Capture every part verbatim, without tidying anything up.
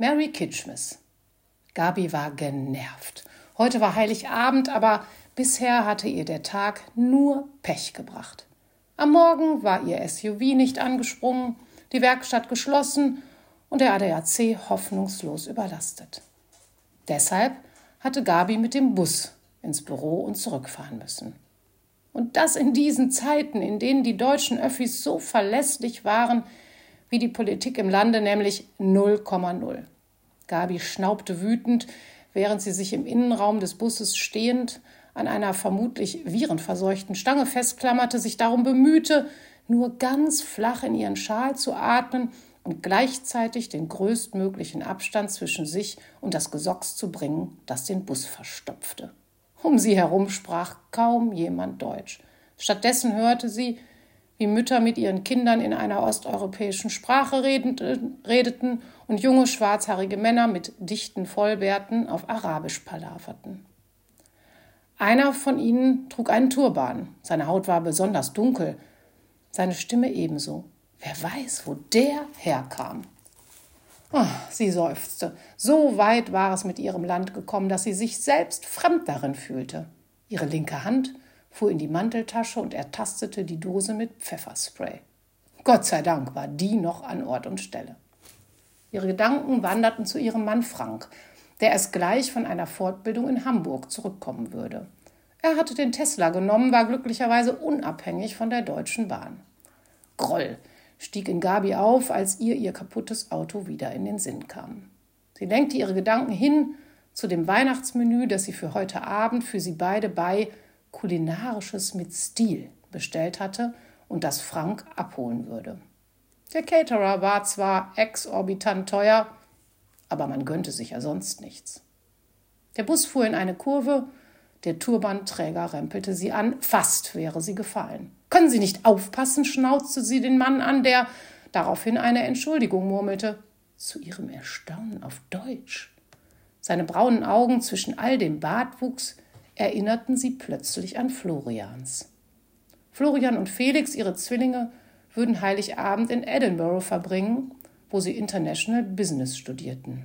Mary Kitschmiss. Gabi war genervt. Heute war Heiligabend, aber bisher hatte ihr der Tag nur Pech gebracht. Am Morgen war ihr S U V nicht angesprungen, die Werkstatt geschlossen und der A D A C hoffnungslos überlastet. Deshalb hatte Gabi mit dem Bus ins Büro und zurückfahren müssen. Und das in diesen Zeiten, in denen die deutschen Öffis so verlässlich waren wie die Politik im Lande, nämlich null Komma null. Gabi schnaubte wütend, während sie sich im Innenraum des Busses stehend an einer vermutlich virenverseuchten Stange festklammerte, sich darum bemühte, nur ganz flach in ihren Schal zu atmen und gleichzeitig den größtmöglichen Abstand zwischen sich und das Gesocks zu bringen, das den Bus verstopfte. Um sie herum sprach kaum jemand Deutsch. Stattdessen hörte sie, wie Mütter mit ihren Kindern in einer osteuropäischen Sprache redeten und junge schwarzhaarige Männer mit dichten Vollbärten auf Arabisch palaverten. Einer von ihnen trug einen Turban. Seine Haut war besonders dunkel, seine Stimme ebenso. Wer weiß, wo der herkam. Oh, sie seufzte. So weit war es mit ihrem Land gekommen, dass sie sich selbst fremd darin fühlte. Ihre linke Hand fuhr in die Manteltasche und ertastete die Dose mit Pfefferspray. Gott sei Dank war die noch an Ort und Stelle. Ihre Gedanken wanderten zu ihrem Mann Frank, der erst gleich von einer Fortbildung in Hamburg zurückkommen würde. Er hatte den Tesla genommen, war glücklicherweise unabhängig von der Deutschen Bahn. Groll stieg in Gabi auf, als ihr ihr kaputtes Auto wieder in den Sinn kam. Sie lenkte ihre Gedanken hin zu dem Weihnachtsmenü, das sie für heute Abend für sie beide bei Kulinarisches mit Stil bestellt hatte und das Frank abholen würde. Der Caterer war zwar exorbitant teuer, aber man gönnte sich ja sonst nichts. Der Bus fuhr in eine Kurve, der Turbanträger rempelte sie an, fast wäre sie gefallen. »Können Sie nicht aufpassen?« schnauzte sie den Mann an, der daraufhin eine Entschuldigung murmelte, zu ihrem Erstaunen auf Deutsch. Seine braunen Augen zwischen all dem Bartwuchs erinnerten sie plötzlich an Florians. Florian und Felix, ihre Zwillinge, würden Heiligabend in Edinburgh verbringen, wo sie International Business studierten.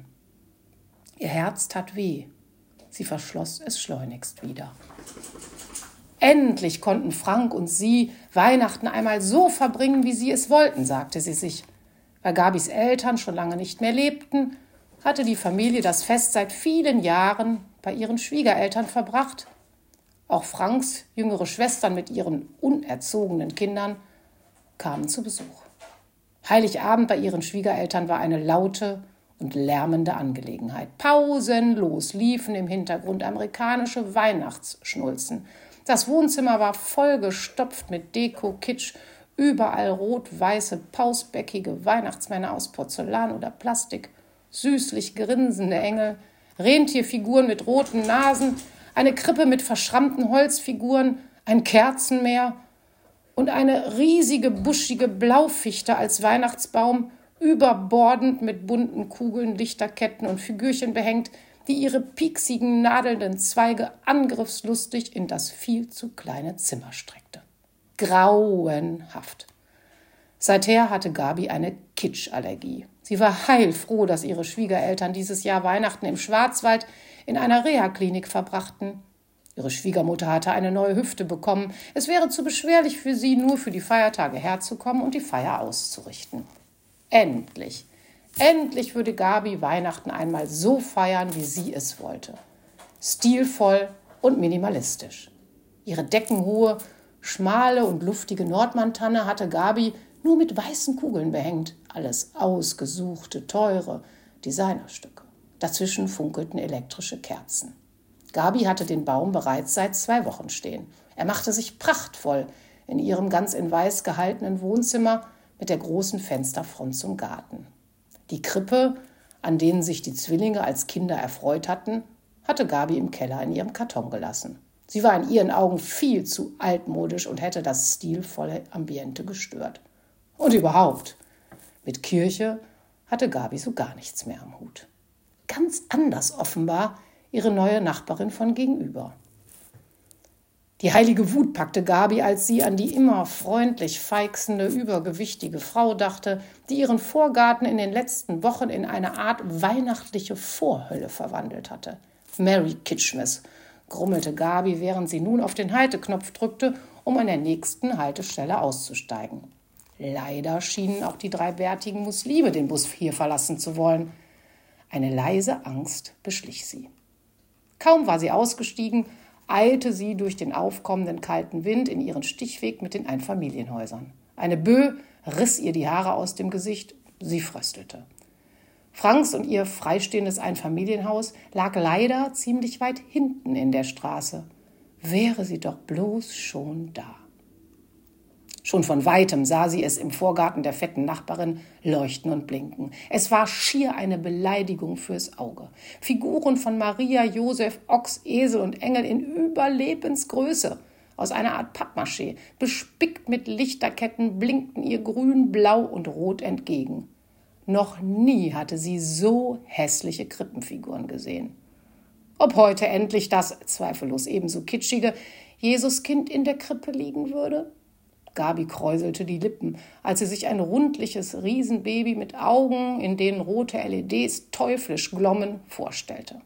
Ihr Herz tat weh. Sie verschloss es schleunigst wieder. Endlich konnten Frank und sie Weihnachten einmal so verbringen, wie sie es wollten, sagte sie sich. Weil Gabis Eltern schon lange nicht mehr lebten, hatte die Familie das Fest seit vielen Jahren bei ihren Schwiegereltern verbracht. Auch Franks jüngere Schwestern mit ihren unerzogenen Kindern kamen zu Besuch. Heiligabend bei ihren Schwiegereltern war eine laute und lärmende Angelegenheit. Pausenlos liefen im Hintergrund amerikanische Weihnachtsschnulzen. Das Wohnzimmer war vollgestopft mit Deko, Kitsch, überall rot-weiße, pausbäckige Weihnachtsmänner aus Porzellan oder Plastik, süßlich grinsende Engel, Rentierfiguren mit roten Nasen, eine Krippe mit verschrammten Holzfiguren, ein Kerzenmeer und eine riesige, buschige Blaufichte als Weihnachtsbaum, überbordend mit bunten Kugeln, Lichterketten und Figürchen behängt, die ihre pieksigen, nadelnden Zweige angriffslustig in das viel zu kleine Zimmer streckte. Grauenhaft. Seither hatte Gabi eine Kitschallergie. Sie war heilfroh, dass ihre Schwiegereltern dieses Jahr Weihnachten im Schwarzwald in einer Reha-Klinik verbrachten. Ihre Schwiegermutter hatte eine neue Hüfte bekommen. Es wäre zu beschwerlich für sie, nur für die Feiertage herzukommen und die Feier auszurichten. Endlich, endlich würde Gabi Weihnachten einmal so feiern, wie sie es wollte. Stilvoll und minimalistisch. Ihre deckenhohe, schmale und luftige Nordmantanne hatte Gabi nur mit weißen Kugeln behängt. Alles ausgesuchte, teure Designerstücke. Dazwischen funkelten elektrische Kerzen. Gabi hatte den Baum bereits seit zwei Wochen stehen. Er machte sich prachtvoll in ihrem ganz in weiß gehaltenen Wohnzimmer mit der großen Fensterfront zum Garten. Die Krippe, an denen sich die Zwillinge als Kinder erfreut hatten, hatte Gabi im Keller in ihrem Karton gelassen. Sie war in ihren Augen viel zu altmodisch und hätte das stilvolle Ambiente gestört. Und überhaupt, mit Kirche hatte Gabi so gar nichts mehr am Hut. Ganz anders offenbar ihre neue Nachbarin von gegenüber. Die heilige Wut packte Gabi, als sie an die immer freundlich feixende, übergewichtige Frau dachte, die ihren Vorgarten in den letzten Wochen in eine Art weihnachtliche Vorhölle verwandelt hatte. Merry Kitschmas, grummelte Gabi, während sie nun auf den Halteknopf drückte, um an der nächsten Haltestelle auszusteigen. Leider schienen auch die drei bärtigen Muslime den Bus hier verlassen zu wollen. Eine leise Angst beschlich sie. Kaum war sie ausgestiegen, eilte sie durch den aufkommenden kalten Wind in ihren Stichweg mit den Einfamilienhäusern. Eine Böe riss ihr die Haare aus dem Gesicht, sie fröstelte. Franks und ihr freistehendes Einfamilienhaus lag leider ziemlich weit hinten in der Straße. Wäre sie doch bloß schon da. Schon von Weitem sah sie es im Vorgarten der fetten Nachbarin leuchten und blinken. Es war schier eine Beleidigung fürs Auge. Figuren von Maria, Josef, Ochs, Esel und Engel in Überlebensgröße. Aus einer Art Pappmaché, bespickt mit Lichterketten, blinkten ihr grün, blau und rot entgegen. Noch nie hatte sie so hässliche Krippenfiguren gesehen. Ob heute endlich das, zweifellos ebenso kitschige, Jesuskind in der Krippe liegen würde? Gabi kräuselte die Lippen, als sie sich ein rundliches Riesenbaby mit Augen, in denen rote L E Ds teuflisch glommen, vorstellte.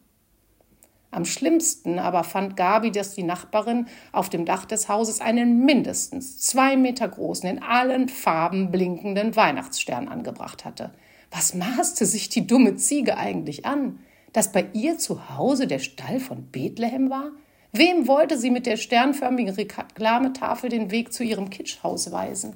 Am schlimmsten aber fand Gabi, dass die Nachbarin auf dem Dach des Hauses einen mindestens zwei Meter großen, in allen Farben blinkenden Weihnachtsstern angebracht hatte. Was maßte sich die dumme Ziege eigentlich an? Dass bei ihr zu Hause der Stall von Bethlehem war? Wem wollte sie mit der sternförmigen Reklametafel den Weg zu ihrem Kitschhaus weisen?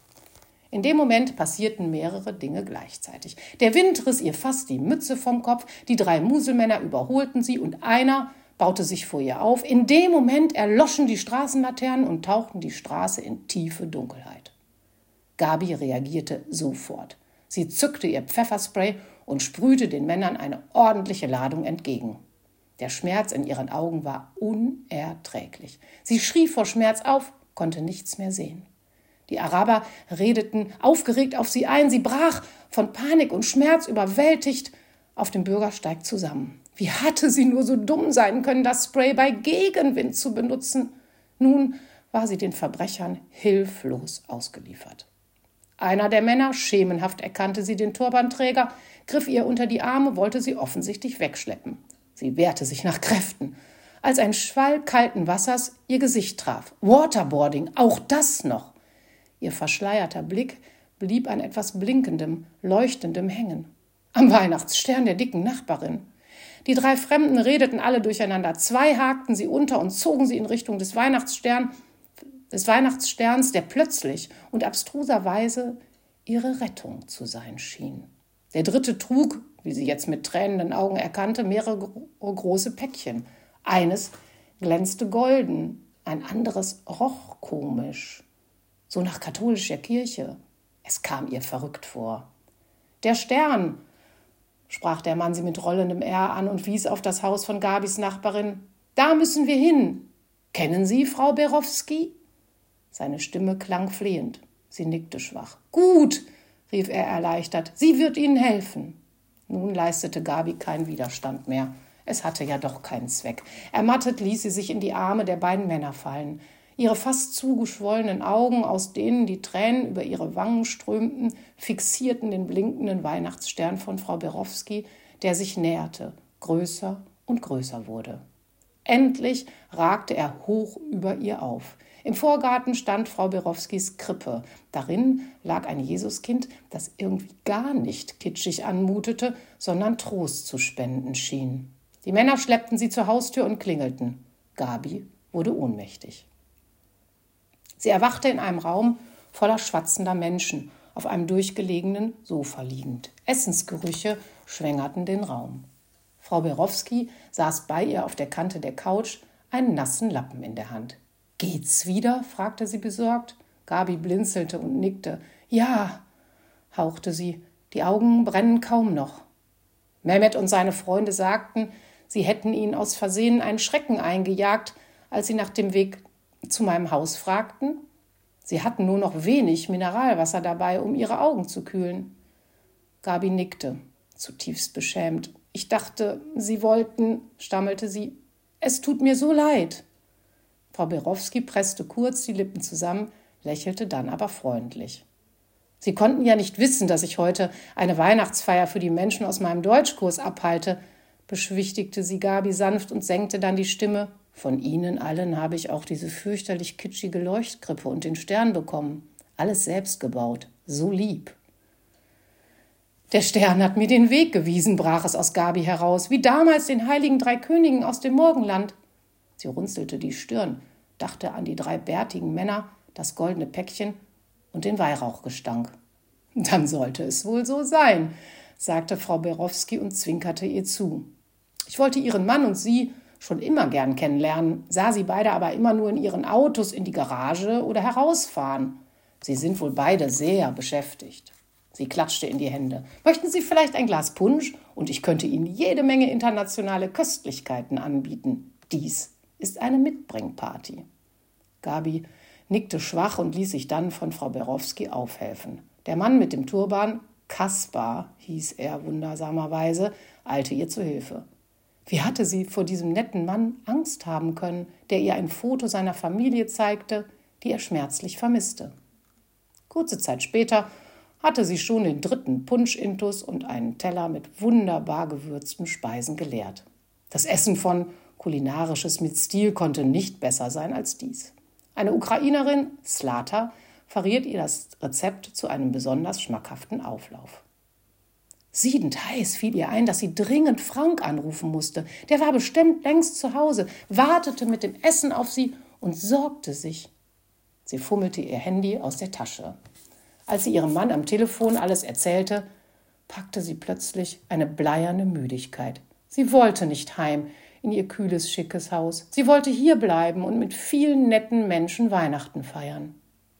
In dem Moment passierten mehrere Dinge gleichzeitig. Der Wind riss ihr fast die Mütze vom Kopf, die drei Muselmänner überholten sie und einer baute sich vor ihr auf. In dem Moment erloschen die Straßenlaternen und tauchten die Straße in tiefe Dunkelheit. Gabi reagierte sofort. Sie zückte ihr Pfefferspray und sprühte den Männern eine ordentliche Ladung entgegen. Der Schmerz in ihren Augen war unerträglich. Sie schrie vor Schmerz auf, konnte nichts mehr sehen. Die Araber redeten aufgeregt auf sie ein. Sie brach, von Panik und Schmerz überwältigt, auf dem Bürgersteig zusammen. Wie hatte sie nur so dumm sein können, das Spray bei Gegenwind zu benutzen? Nun war sie den Verbrechern hilflos ausgeliefert. Einer der Männer, schemenhaft erkannte sie den Turbanträger, griff ihr unter die Arme, wollte sie offensichtlich wegschleppen. Sie wehrte sich nach Kräften, als ein Schwall kalten Wassers ihr Gesicht traf. Waterboarding, auch das noch. Ihr verschleierter Blick blieb an etwas Blinkendem, Leuchtendem hängen. Am Weihnachtsstern der dicken Nachbarin. Die drei Fremden redeten alle durcheinander. Zwei hakten sie unter und zogen sie in Richtung des Weihnachtsstern, des Weihnachtssterns, der plötzlich und abstruserweise ihre Rettung zu sein schien. Der dritte trug, wie sie jetzt mit tränenden Augen erkannte, mehrere große Päckchen. Eines glänzte golden, ein anderes roch komisch, so nach katholischer Kirche. Es kam ihr verrückt vor. »Der Stern«, sprach der Mann sie mit rollendem R an und wies auf das Haus von Gabis Nachbarin. »Da müssen wir hin. Kennen Sie Frau Berowski?« Seine Stimme klang flehend. Sie nickte schwach. »Gut«, rief er erleichtert, »sie wird Ihnen helfen.« Nun leistete Gabi keinen Widerstand mehr. Es hatte ja doch keinen Zweck. Ermattet ließ sie sich in die Arme der beiden Männer fallen. Ihre fast zugeschwollenen Augen, aus denen die Tränen über ihre Wangen strömten, fixierten den blinkenden Weihnachtsstern von Frau Berowski, der sich näherte, größer und größer wurde. Endlich ragte er hoch über ihr auf. Im Vorgarten stand Frau Berowskis Krippe. Darin lag ein Jesuskind, das irgendwie gar nicht kitschig anmutete, sondern Trost zu spenden schien. Die Männer schleppten sie zur Haustür und klingelten. Gabi wurde ohnmächtig. Sie erwachte in einem Raum voller schwatzender Menschen, auf einem durchgelegenen Sofa liegend. Essensgerüche schwängerten den Raum. Frau Berowski saß bei ihr auf der Kante der Couch, einen nassen Lappen in der Hand. »Geht's wieder?« fragte sie besorgt. Gabi blinzelte und nickte. »Ja«, hauchte sie, »die Augen brennen kaum noch.« Mehmet und seine Freunde sagten, sie hätten ihnen aus Versehen einen Schrecken eingejagt, als sie nach dem Weg zu meinem Haus fragten. Sie hatten nur noch wenig Mineralwasser dabei, um ihre Augen zu kühlen. Gabi nickte, zutiefst beschämt. »Ich dachte, Sie wollten«, stammelte sie, »es tut mir so leid.« Frau Berowski presste kurz die Lippen zusammen, lächelte dann aber freundlich. Sie konnten ja nicht wissen, dass ich heute eine Weihnachtsfeier für die Menschen aus meinem Deutschkurs abhalte, beschwichtigte sie Gabi sanft und senkte dann die Stimme. Von Ihnen allen habe ich auch diese fürchterlich kitschige Leuchtkrippe und den Stern bekommen. Alles selbst gebaut. So lieb. Der Stern hat mir den Weg gewiesen, brach es aus Gabi heraus, wie damals den heiligen drei Königen aus dem Morgenland. Sie runzelte die Stirn, dachte an die drei bärtigen Männer, das goldene Päckchen und den Weihrauchgestank. Dann sollte es wohl so sein, sagte Frau Berowski und zwinkerte ihr zu. Ich wollte Ihren Mann und Sie schon immer gern kennenlernen, sah Sie beide aber immer nur in Ihren Autos in die Garage oder herausfahren. Sie sind wohl beide sehr beschäftigt. Sie klatschte in die Hände. Möchten Sie vielleicht ein Glas Punsch? Und ich könnte Ihnen jede Menge internationale Köstlichkeiten anbieten. Dies ist eine Mitbringparty. Gabi nickte schwach und ließ sich dann von Frau Berowski aufhelfen. Der Mann mit dem Turban, Kaspar hieß er wundersamerweise, eilte ihr zu Hilfe. Wie hatte sie vor diesem netten Mann Angst haben können, der ihr ein Foto seiner Familie zeigte, die er schmerzlich vermisste? Kurze Zeit später hatte sie schon den dritten Punsch-Intus und einen Teller mit wunderbar gewürzten Speisen geleert. Das Essen von Kulinarisches mit Stil konnte nicht besser sein als dies. Eine Ukrainerin, Slata, verriet ihr das Rezept zu einem besonders schmackhaften Auflauf. Siedend heiß fiel ihr ein, dass sie dringend Frank anrufen musste. Der war bestimmt längst zu Hause, wartete mit dem Essen auf sie und sorgte sich. Sie fummelte ihr Handy aus der Tasche. Als sie ihrem Mann am Telefon alles erzählte, packte sie plötzlich eine bleierne Müdigkeit. Sie wollte nicht heim in ihr kühles, schickes Haus. Sie wollte hier bleiben und mit vielen netten Menschen Weihnachten feiern.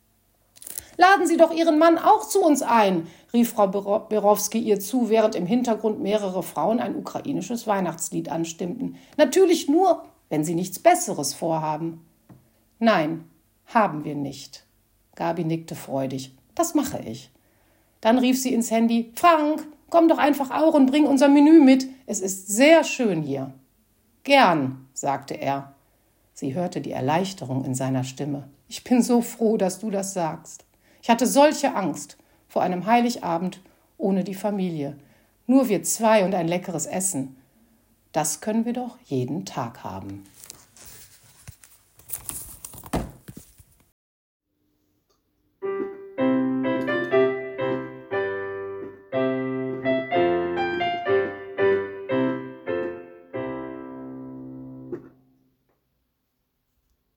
»Laden Sie doch Ihren Mann auch zu uns ein«, rief Frau Berowski ihr zu, während im Hintergrund mehrere Frauen ein ukrainisches Weihnachtslied anstimmten. »Natürlich nur, wenn Sie nichts Besseres vorhaben.« »Nein, haben wir nicht.« Gabi nickte freudig. »Das mache ich.« Dann rief sie ins Handy. »Frank, komm doch einfach auch und bring unser Menü mit. Es ist sehr schön hier.« »Gern«, sagte er. Sie hörte die Erleichterung in seiner Stimme. »Ich bin so froh, dass du das sagst. Ich hatte solche Angst vor einem Heiligabend ohne die Familie. Nur wir zwei und ein leckeres Essen. Das können wir doch jeden Tag haben.«